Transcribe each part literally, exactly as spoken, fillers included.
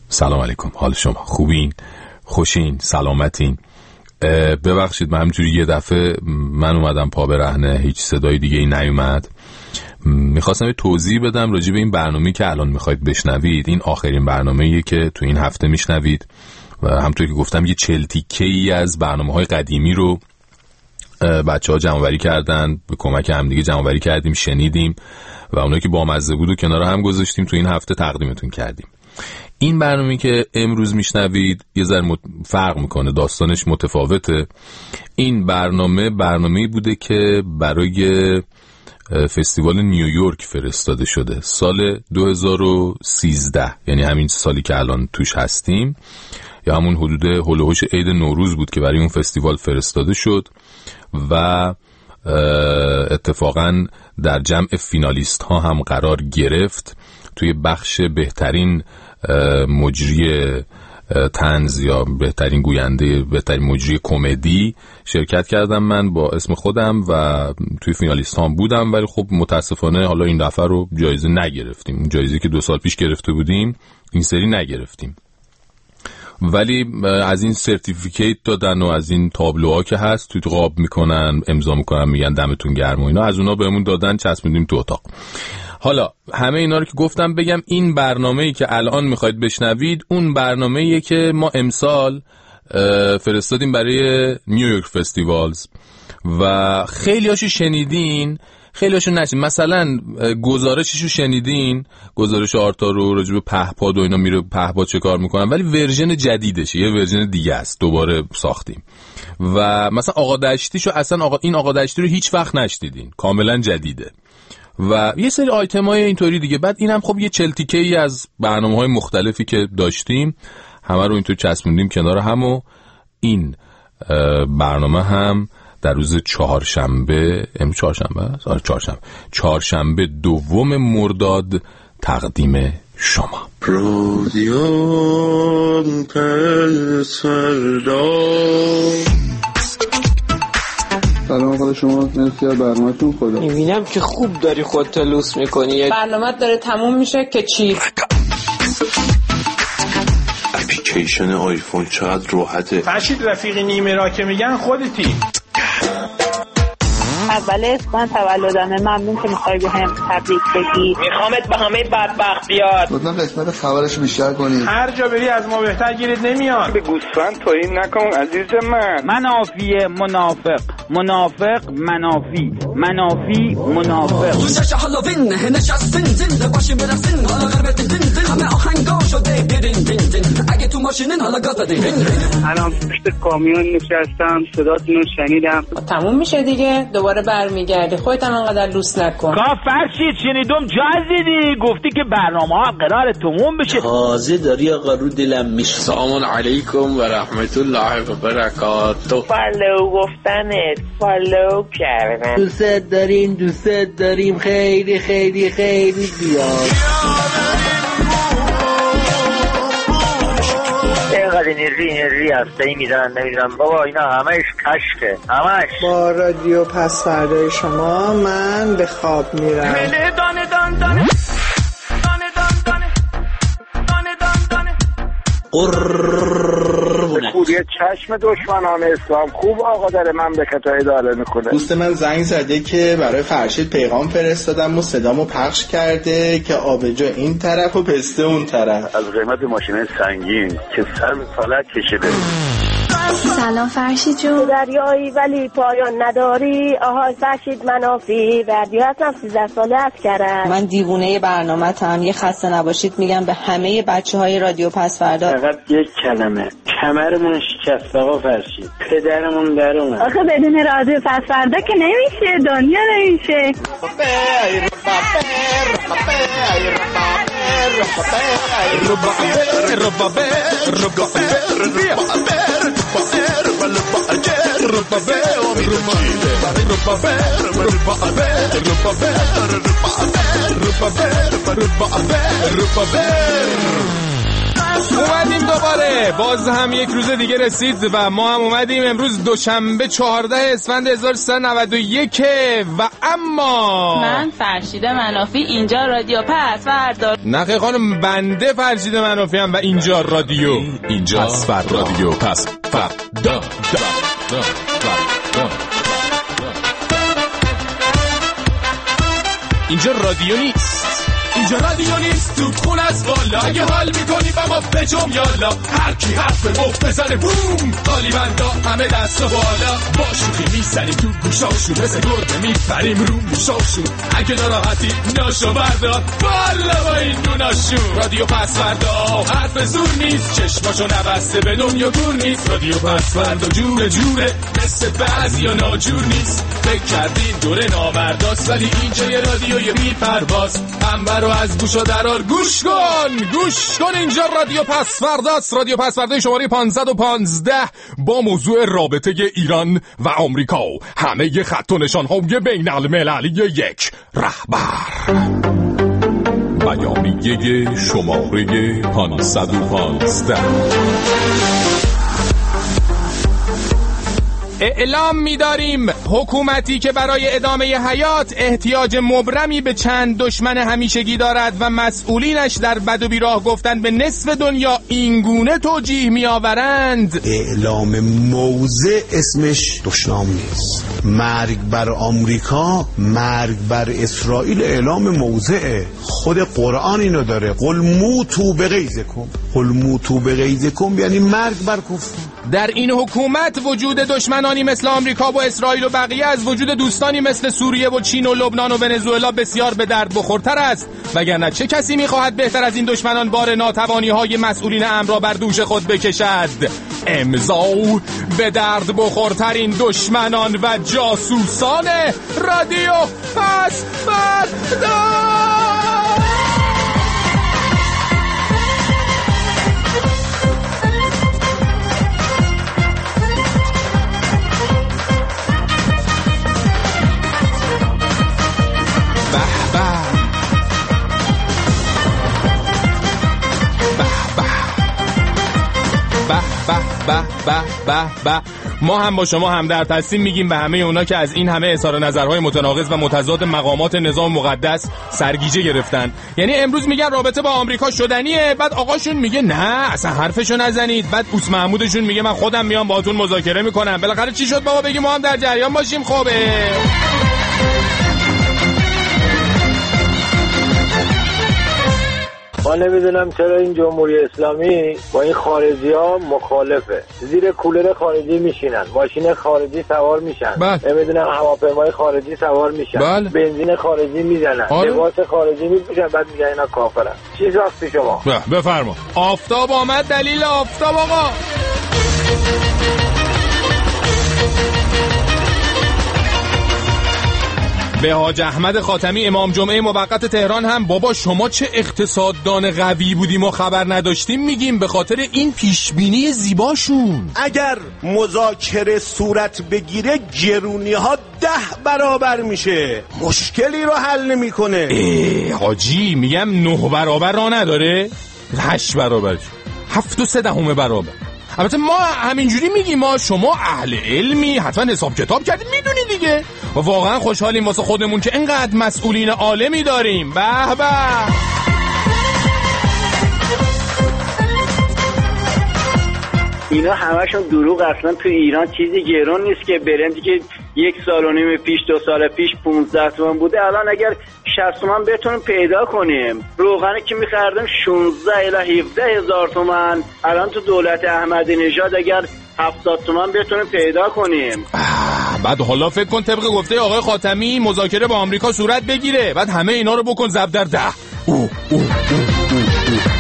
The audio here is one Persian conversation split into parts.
سلام علیکم، حال شما خوبین؟ خوشین؟ سلامتین؟ ببخشید من همجوری یه دفعه من اومدم پا برهنه، هیچ صدای دیگه ای نیومد. میخواستم یه توضیح بدم راجع به این برنامه‌ای که الان میخواید بشنوید. این آخرین برنامه‌ایه که تو این هفته میشنوید و همونطور که گفتم یه چهل تیکه‌ای از برنامه‌های قدیمی رو بچه‌ها جمع‌آوری کردن، به کمک همدیگه جمع‌آوری کردیم، شنیدیم و اونایی که بامزه بود و کنار هم گذاشتیم تو این هفته تقدیمتون کردیم. این برنامه‌ای که امروز میشنوید یه ذره مت... فرق میکنه، داستانش متفاوته. این برنامه برنامه‌ای بوده که برای فستیوال نیویورک فرستاده شده سال دو هزار و سیزده، یعنی همین سالی که الان توش هستیم، یا همون حدود هول و هوش عید نوروز بود که برای اون فستیوال فرستاده شد و اتفاقاً در جمع فینالیست ها هم قرار گرفت. توی بخش بهترین مجری طنز یا بهترین گوینده، بهترین مجری کمدی شرکت کردم من با اسم خودم و توی فینالیست هم بودم، ولی خب متاسفانه حالا این دفعه رو جایزه نگرفتیم. جایزه که دو سال پیش گرفته بودیم این سری نگرفتیم، ولی از این سرتیفیکیت دادن و از این تابلوها که هست توی قاب میکنن، امضا میکنن، میگن دمتون گرم و اینا، از اونا بهمون دادن، چسبوندیم تو اتاق. حالا همه اینا رو که گفتم بگم این برنامه‌ای که الان میخواید بشنوید اون برنامه‌ایه که ما امسال فرستادیم برای نیویورک فستیوالز و خیلی هاشو شنیدین، خیلی هاشو نشنیدین. مثلا گزارششو شنیدین، گزارش آرتا رو راجع به پهپاد و اینا، میره پهپاد چه کار میکنن، ولی ورژن جدیدشه، یه ورژن دیگه است، دوباره ساختیم. و مثلا آقا دشتیشو اصلا آقا این آقا دشتی رو هیچ وقت نشنیدین، کاملا جدیده. و یه سری آیتمای اینطوری دیگه. بعد اینم خب یه چلتیکه‌ای از برنامه‌های مختلفی که داشتیم همه رو اینطور چسبوندیم کنار هم و این برنامه هم در روز چهارشنبه، امروز چهارشنبه است؟ آره چهارشنبه، چهارشنبه دوم مرداد تقدیم شما. رادیوم پسردا. سلام خدا شما، مرسی از برنامه‌تون. خدا میبینم که خوب داری خودت لوس میکنی. برنامه داره تموم میشه که چی؟ اپلیکیشن آیفون چقدر راحته. فرشید رفیقی نیمه را که میگن خودتی. اول اسم تولدمه، ممنون که میخوای به هم تبریک بگی. میخوامت به همه بدبخت بیاد. لطفا قسمت خبرش بیشتر کنید. هر جا بری از ما بهتر گیرت نمیاد. به گوسفند توهین نکن عزیز من. منافی منافق، منافق منافی، منافی منافق. دوزش حالا وین نشستین زنده باشیم برسین، حالا غربت دین دین همه آهنگا شده برین دین دین، اگه تو ماشینین حالا گاز بدین. الان پشت کامیون نشستم، صداتون رو شنیدم. تموم میشه دیگه، دوباره برمیگردی. خودت هم انقدر لوس نکن. کا فرشید شنیدم جازیدی گفتی که برنامه ها قرار تموم بشه. تازه داری آقا رو دلم میشه. سلام علیکم و رحمت الله و برکاته. فالو گفتنت، فالو کردن. دوست داریم دوست داریم خیلی خیلی خیلی زیاد. اینقدر انرژی انرژی هسته ای میزنن نمیدونم بابا، اینا همهش کشکه، همهش. با رادیو پس فردای شما من به خواب میرم. مله دانه دان دانه دانه دان دانه دانه دان دانه قربونه کوری چشم دشمنان اسلام خوب آقا داره مملکت رو اداره میکنه. دوست من زنگ زده که برای فرشید پیغام فرستادم و صدامو پخش کرده که آبجو این طرف و پسته اون طرف. از قیمت ماشین سنگین که سر به فلک کشیده. سلام فرشید جون. دریایی ولی پایان نداری. آهای فرشید منافی، بردیو هستم، سیزده ساله هست کرد. من دیوونه برنامه تم، یه خسته نباشید میگم به همه بچه های رادیو پس فردا. فقط یک کلمه، کمرمون شکست آقا فرشید، پدرمون در اومد. آخه بدون رادیو پس فردا که نمیشه، دنیا نمیشه. اومدیم دوباره، باز هم یک روز دیگه رسید و ما هم اومدیم. امروز دوشنبه چهاردهم اسفند هزار و سیصد و نود و یک و اما من فرشید منافی اینجا رادیو پس فردا. نخه خانم، بنده فرشید منافی هم و اینجا رادیو اینجا پس فردا. رادیو پس فردا. اینجا رادیو نیست، اینجا رادیو نیست، تو خون از بالا اگه حال میکنی با ما بجم یالا، هر کی حرف مفت بزنه بوم، حالی بندا همه دست و بالا، با شوخی میزنیم تو گوشاشون، مثل گرده میپریم رو موشاشون، اگه ناراحتی ناشو بردار بالا با این نوناشون. رادیو پس فردا حرف زور نیست، چشماشو نبسته به دنیا گور نیست، رادیو پس فردا جور جوره، مثل بعضی یا ناجور نیست، فکر کردین دوره نامرداست ولی اینجا یه رادیوی بی پرواز، انبر رو از گوشا درار گوش کن گوش کن اینجا رادیو پس فرداست. رادیو پس فردا شماره پانصد و پانزده با موضوع رابطه ایران و آمریکا، همه خط و نشان‌های بین المللی یک رهبر. بیانیه شماره پانصد و پانزده. اعلام می‌داریم حکومتی که برای ادامه حیات احتیاج مبرمی به چند دشمن همیشگی دارد و مسئولینش در بد و بیراه گفتن به نصف دنیا اینگونه توجیه می‌آورند. اعلام موضع اسمش دشنام نیست. مرگ بر آمریکا، مرگ بر اسرائیل اعلام موضعه. خود قرآن اینو داره، قل موتوا بغیظکم، قل موتوا بغیظکم یعنی مرگ بر کفر. در این حکومت وجود دشمنانی مثل آمریکا و اسرائیل و بقیه از وجود دوستانی مثل سوریه و چین و لبنان و ونزوئلا بسیار به درد بخورتر است، وگرنه چه کسی می‌خواهد بهتر از این دشمنان بار ناتوانی‌های مسئولین امر را بر دوش خود بکشد؟ امضا به درد بخورترین دشمنان و جاسوسان رادیو پس فردا. به به به به ما هم با شما همدرد هستیم، میگیم به همه اونا که از این همه اظهار نظرهای متناقض و متضاد مقامات نظام مقدس سرگیجه گرفتن. یعنی امروز میگن رابطه با آمریکا شدنیه، بعد آقاشون میگه نه اصلا حرفشو نزنید، بعد اوس محمودشون میگه من خودم میام باهاتون مذاکره میکنم. بالاخره چی شد بابا؟ بگیم ما هم در جریان باشیم. خوبه ما نمیدونم چرا این جمهوری اسلامی با این خارجی ها مخالفه، زیر کولر خارجی میشینن، ماشین خارجی سوار میشن، نمیدونم هواپیمای خارجی سوار میشن، بل. بنزین خارجی میزنن، لباس خارجی میپوشن، بعد میگن اینا کافرن. چی ساختی شما؟ بفرما. آفتاب آمد، دلیل آفتاب آقا. به حاج احمد خاتمی امام جمعه موقت تهران هم بابا شما چه اقتصاددان قوی بودی ما خبر نداشتیم، میگیم به خاطر این پیشبینی زیباشون اگر مذاکره صورت بگیره گرونی ها ده برابر میشه، مشکلی رو حل نمیکنه. ای حاجی میگم نه برابر را نداره، هشت برابر، هفت و سه دهم برابر. البته ما همینجوری میگیم، ما شما اهل علمی حتما حساب کتاب کردید میدونید دیگه، و واقعا خوشحالیم واسه خودمون که اینقدر مسئولین عالمی داریم. به به. اینا همشون دروغ. اصلا تو ایران چیزی گرون نیست که برندی که یک سال و نیم پیش دو سال پیش پونزده تومن بوده الان اگر شصت تومن بتونیم پیدا کنیم. روغنی که می‌خردیم شانزده الی هفده هزار تومن، الان تو دولت احمدی نژاد اگر هفتاد تومن بتونیم پیدا کنیم. بعد حالا فکر کن طبق گفته آقای خاتمی مذاکره با آمریکا صورت بگیره، بعد همه اینا رو بکن ضرب در ده. او او او او او.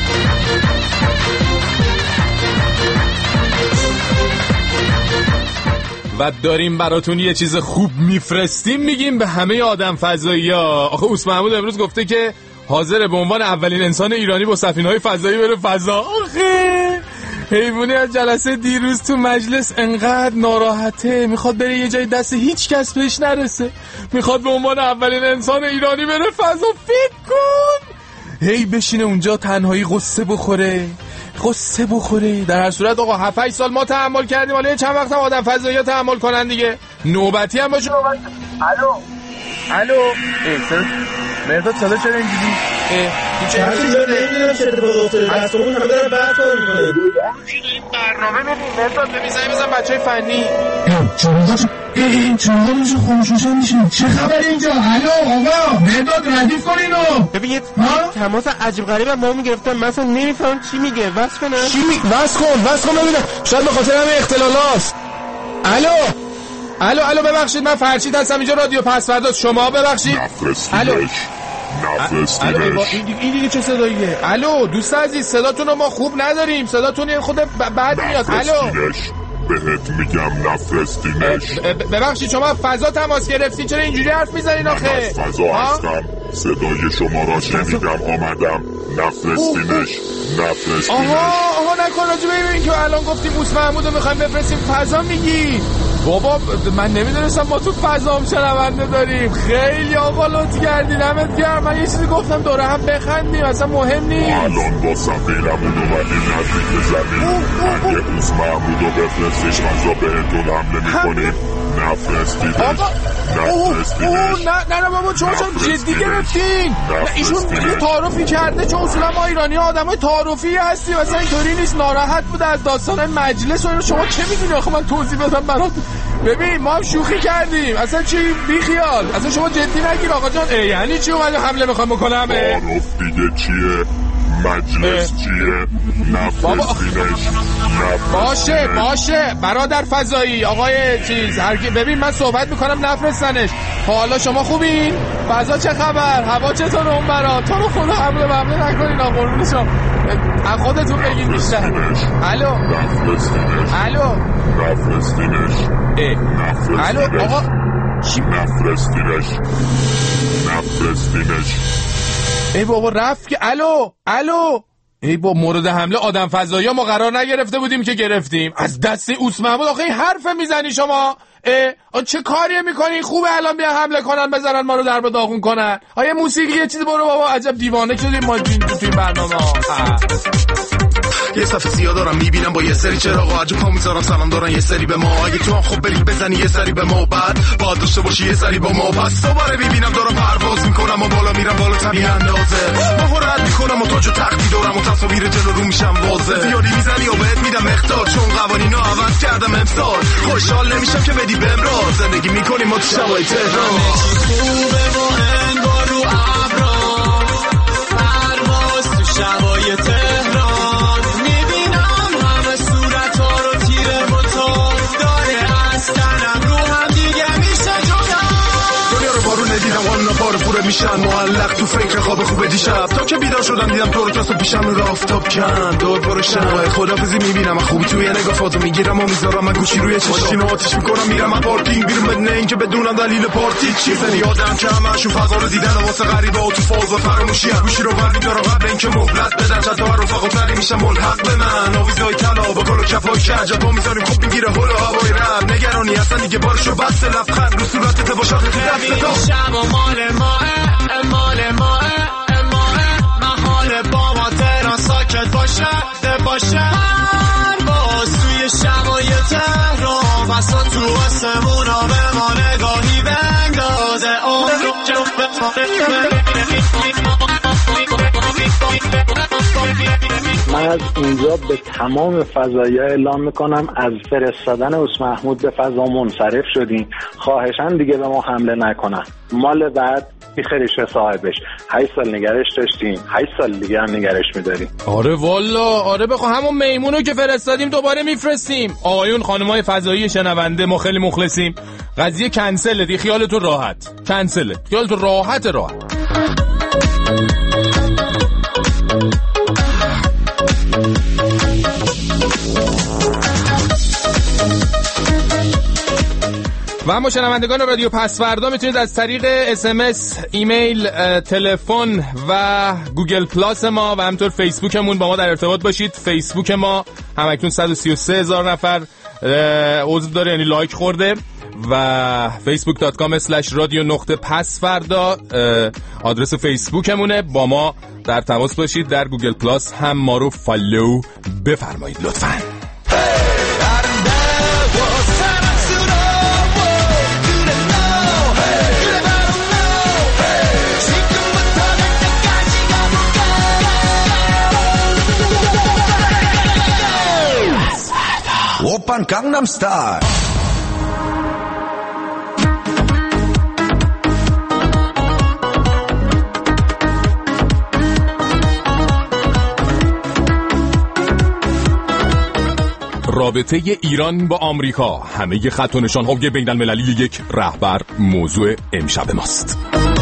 و داریم براتون یه چیز خوب میفرستیم، میگیم به همه آدم فضایی ها. آخه اوس محمود امروز گفته که حاضر به عنوان اولین انسان ایرانی با سفینه‌های فضایی بره فضا. آخه حیوانی از جلسه دیروز تو مجلس انقدر ناراحته، میخواد بره یه جای دست هیچ کس بهش نرسه، میخواد به عنوان اولین انسان ایرانی بره فضا. فکر کن هی بشینه اونجا تنهایی قصه بخوره، قصه بخوری. در هر صورت آقا هفت هشت سال ما تحمل کردیم، حالا چند وقت هم آدم فضایی‌ها تحمل کنن دیگه. نوبتی هم باشه. الو الو احساس مرداد صدا چرا اینجوری؟ تو چه حرفی داره؟ نمیدونم چه اتفاق افتاده. از اون همه دارن بحث می‌کنن. این برنامه ببین مرداد بمیزنی بزن بچهای فنی. این چراغا میشه خاموشوشن میشین. چه خبر اینجا؟ الو آقا مرداد ردیف کن اینو. ببین یه تماس عجیب غریب ما میگرفتن، مثلا نمیفهم چی میگه. واسه کنم چی میگه؟ واسه کن واسه کن ببینم. شاید به خاطر همین اختلالاست. الو الو الو ببخشید من فرشید هستم اینجا رادیو پسوردا. شما ببخشید. الو الو این دیگه چه صداییه؟ الو دوست عزیز صداتون رو ما خوب نداریم، صداتون یه خود بد میاد. الو بهت میگم نفرستینش. ببخشید شما فضا تماس گرفتی، چرا اینجوری حرف میزنین آخه؟ فضا هستم، صدای شما را شنیدم آمدم. نفرستینش نفرستینش. آها آها نکن راجع به این که الان گفتیم موسی محمود رو میخوایم بفرستیم فضا میگی؟ بابا من نمیدونستم ما تو فضا هم شنونده داریم. خیلی آقا لطف کردین، دمت گرم. من یه چیزی گفتم دوره هم بخندیم، اصلا مهم نیست. الان با سفیرمون اومدیم نزدیک زمین. اگه موسی محمود رو بفرستیش فضا بهتون حمله میکنیم. نفرستینش نفرستینش. نه نه بابا چون جدی گرفتین. ایشون یه تعارفی کرده، چون اصولا ما ایرانی ها آدمای تعارفی هستیم، مثلا اینطوری نیست. ناراحت بوده از داستان مجلس و شما چه میدونی آخه من توضیح بدم برات؟ ببین ما هم شوخی کردیم، اصلا چی بی خیال، اصلا شما جدی نگیر آقا جان. یعنی چی اومد حمله میخوام بکنم؟ تعارف دیگه چیه؟ مجلس چیه؟ نفرستینش. باشه باشه برادر فضایی آقای چیز هرکی. ببین من صحبت میکنم نفرستنش. حالا شما خوبین؟ فضا چه خبر؟ هوا چطور اون برا؟ تو رو خدا حمله حمله نکنین آقا قربونشم. از خودتون بگین بیشتر. الو نفرستینش. الو نفرستینش. الو آقا چی؟ نفرستینش نفرستینش. ای بابا رفت که. الو الو ای با مورد حمله آدم فضایی ها ما قرار نگرفته بودیم که گرفتیم از دست اوس محمود. آخه این حرف میزنی شما؟ اه چه کاریه میکنی؟ خوبه الان بیا حمله کنن بذارن ما رو در به داغون کنن. آیه موسیقی یه چیزی برو بابا. عجب دیوانه شدیم ما تو این برنامه ها. یه صفحه سیاه دارم میبینم با یه سری چراغا، عجب ها میذارم سلام دارن یه سری به ما. اگه تو هم خوب بری بزنی یه سری به ما، بعد باید داشته باشی یه سری با ما. پس دوباره میبینم دارم پرواز میکنم و بالا میرم بالا تبی اندازه. ما رد میکنم و تاج و تختی دارم و تصاویر جلو رو میشم واضح. زیادی میزنی و بهت میدم اختار، چون قوانینو عوض کردم امسال. خوشحال نمیشم که بدی بهم راز. زندگی میکنیم ما تو شبای تهران. خوبه و انگار رو ابرام پرواز تو شبای تهران. میبینم همه صورت ها رو تیره و تاز داره از تنم رو هم دیگه میشه جدا. دنیا رو بارون ندیدم وانا بار پوره میشن معلق تو فکر خواب خوب دیشب. تا که بیدار شدم دیدم تو رو کسو پیشم رو آفتاب کن. دور برو شنوه خدافزی میبینم خوبی توی نگاه فاتو میگیرم و میذارم من گوشی روی چشم آتیش میکنم میرم من پارکینگ بیرون بدون اینکه بدونم دلیل پارتی چیه. زنی آدم که همشون فضا رو دیدن و واسه غریبه و تو فاز و فراموشی گوشی رو بر میدارم قبل اینکه مهلت بدن. چند تا رفقا تری میشم ملحق به من. آویزهای طلا با گل و کفای کج با میذاریم خوب میگیره هول و هوای رم. نگرانی اصلا دیگه بارشو بس لبخند رو صورتت با شاخه دست تو. شب و مال ماه مال ماه محال با ما تهران ساکت باشه باشه. باز توی شبای تهران بسا تو آسمونا به ما نگاهی بندازه. من از اینجا به تمام فضایی‌ها اعلام میکنم از فرستادن اوس محمود به فضا منصرف شدیم. خواهشاً دیگه به ما حمله نکنن. مال بعد بیخیرش صاحبش. هشت سال نگرش داشتیم، هشت سال دیگه هم نگرش میداریم. آره والا آره بخوا همون میمونو که فرستادیم دوباره میفرستیم. آقایون خانمای فضایی شنونده ما خیلی مخلصیم. قضیه کنسله دی، خیالتون راحت. کنسله خیالتون راحت راحت. و اما شنوندگان رادیو پسوردا میتونید از طریق اس ام اس، ایمیل، تلفن و گوگل پلاس ما و همینطور فیسبوکمون با ما در ارتباط باشید. فیسبوک ما همکنون صد و سی و سه هزار نفر عضو داره، یعنی لایک خورده. و فیسبوک دات کام اسلش رادیو نقطه پس فردا آدرس فیسبوکمونه. با ما در تماس باشید. در گوگل پلاس هم ما رو فالو بفرمایید لطفاً. 오빤 강남 스타일. رابطه ایران با آمریکا، همه خط و نشان‌های بین‌المللی یک رهبر موضوع امشب ماست.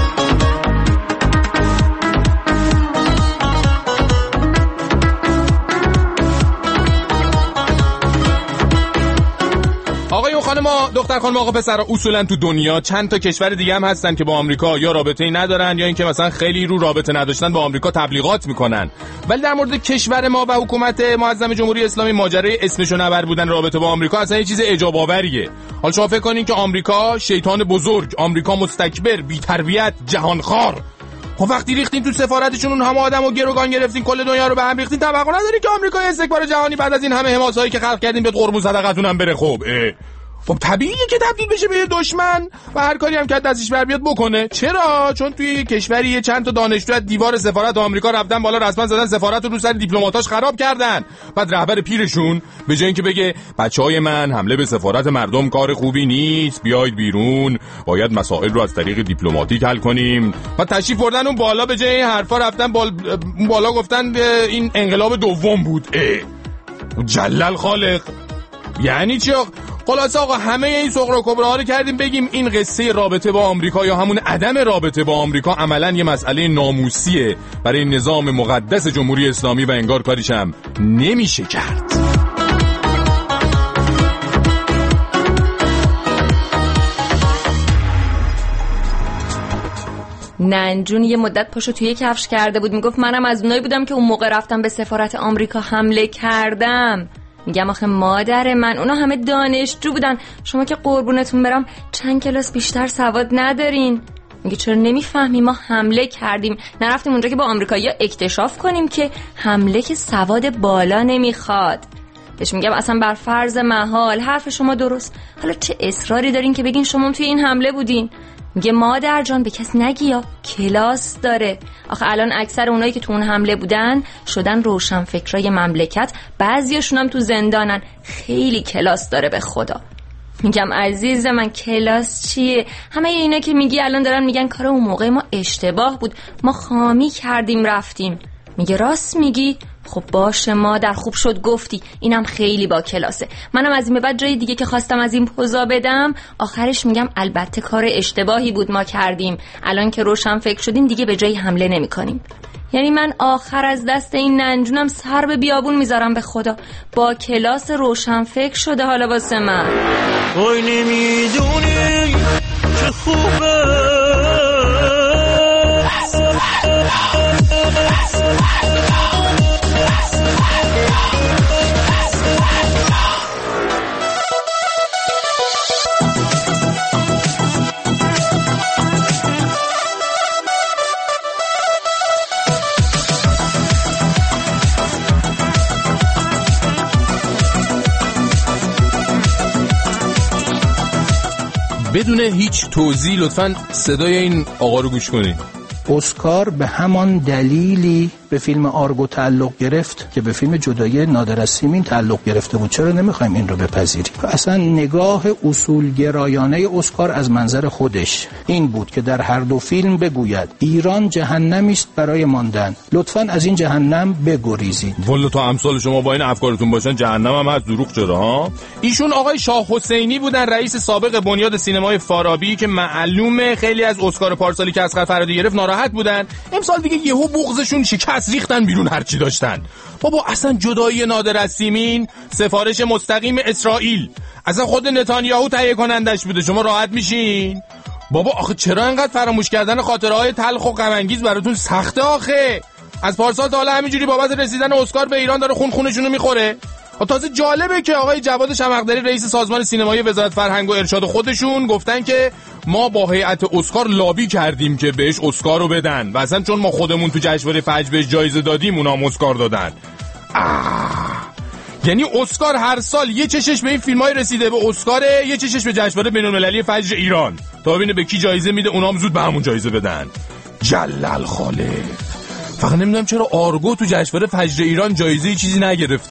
آقایون خانم‌ها، دختر خانم آقا پسر، اصولا تو دنیا چند تا کشور دیگه هم هستن که با آمریکا یا رابطه‌ای ندارن یا اینکه مثلا خیلی رو رابطه نداشتن با آمریکا تبلیغات میکنن. ولی در مورد کشور ما و حکومت معظم جمهوری اسلامی ماجرای اسمش و نبر بودن رابطه با آمریکا اصلا یه چیز اعجاب آوریه. حالا شما فکر کنین که آمریکا شیطان بزرگ، آمریکا مستکبر، بی‌تربیت، جهانخوار. خب وقتی ریختین تو سفارتشون اون همه آدمو گروگان گرفتین، کل دنیا رو به هم ریختین، توقع نداری که آمریکا استکبار جهانی بعد از این همه حماسایی که خلق کردین به قربون صدقتون هم بره؟ خب خب طبیعیه که تبدیل بشه به دشمن و هر کاری هم که دستش بر بیاد بکنه. چرا؟ چون توی کشوری چند تا دانشجو از دیوار سفارت آمریکا رفتن بالا، رسما زدن سفارت رو رو سر دیپلماتاش خراب کردن. بعد رهبر پیرشون به جای اینکه بگه بچهای من حمله به سفارت مردم کار خوبی نیست، بیاید بیرون، باید مسائل رو از طریق دیپلماتیک حل کنیم، بعد تشریف بردن اون بالا به جای این حرفا رفتن بال... اون بالا گفتن این انقلاب دوم بود. اه. جلل خالق. یعنی چی؟ خلاصه آقا همه این صغرا کبراها رو کردیم بگیم این قصه رابطه با آمریکا یا همون عدم رابطه با آمریکا عملاً یه مسئله ناموسیه برای نظام مقدس جمهوری اسلامی و انگار کاریش هم نمیشه کرد. ننجون یه مدت پاشو توی کفش کرده بود، میگفت منم از اونایی بودم که اون موقع رفتم به سفارت آمریکا حمله کردم. میگم آخه مادر من اونا همه دانشجو بودن، شما که قربونتون برم چند کلاس بیشتر سواد ندارین. میگه چرا نمیفهمی ما حمله کردیم، نرفتیم اونجا که با آمریکایی‌ها اکتشاف کنیم که حمله که سواد بالا نمیخواد. بهش میگم اصلا بر فرض محال حرف شما درست، حالا چه اصراری دارین که بگین شما توی این حمله بودین؟ میگه مادر جان به کس نگی یا کلاس داره. آخه الان اکثر اونایی که تو اون حمله بودن شدن روشن فکرای مملکت، بعضیاشون هم تو زندانن. خیلی کلاس داره به خدا. میگم عزیز من کلاس چیه؟ همه اینا که میگی الان دارن میگن کار اون موقع ما اشتباه بود، ما خامی کردیم رفتیم. میگه راست میگی؟ خب باشه مادر، خوب شد گفتی، اینم خیلی با کلاسه. منم از این به بعد جای دیگه که خواستم از این پوزا بدم آخرش میگم البته کار اشتباهی بود ما کردیم، الان که روشن فکر شدیم دیگه به جای حمله نمی کنیم. یعنی من آخر از دست این ننجونم سر به بیابون میذارم به خدا. با کلاس روشن فکر شده حالا واسه من. وای نمیدونی چه خوبه بدون هیچ توضیح لطفاً صدای این آقا رو گوش کنین. اسکار به همان دلیلی به فیلم آرگو تعلق گرفت که به فیلم جدایی نادر از سیمین تعلق گرفته بود. چرا نمیخوایم این رو بپذیریم؟ اصلا نگاه اصولگرایانه اسکار از منظر خودش این بود که در هر دو فیلم بگوید ایران جهنمی است برای ماندن، لطفاً از این جهنم بگریزید. والله تا امثال شما با این افکارتون باشن جهنم هم هست، دروغ چرا ها؟ ایشون آقای شاه حسینی بودن، رئیس سابق بنیاد سینمای فارابی که معلومه خیلی از اسکار پارسالی که اصغر فرهادی گرفت ناراحت بودن. امسال دیگه یهو بغضشون شکست، ریختن بیرون هر چی داشتن. بابا اصلا جدایی نادر از سیمین سفارش مستقیم اسرائیل، اصلا خود نتانیاهو تهیه کنندش بوده، شما راحت میشین؟ بابا آخه چرا انقدر فراموش کردن خاطره‌های تلخ و غم انگیز براتون سخته؟ آخه از پارسال تا حالا همینجوری بابت رسیدن اسکار به ایران داره خون خونشونو میخوره. تازه جالبه که آقای جواد شمقدری رئیس سازمان سینمایی وزارت فرهنگ و ارشاد خودشون گفتن که ما با هیئت اسکار لابی کردیم که بهش اسکار رو بدن و اصلا چون ما خودمون تو جشنواره فجر بهش جایزه دادیم اونا هم اسکار دادن. آه. یعنی اسکار هر سال یه چشش به این فیلمای رسیده به اسکاره، یه چشش به جشنواره بین‌المللی فجر ایران تا ببینه به کی جایزه میده، اونا هم زود به همون جایزه بدن. جلال خالق. فقط نمیدونم چرا آرگو تو جشنواره فجر ایران جایزه چیزی نگرفت.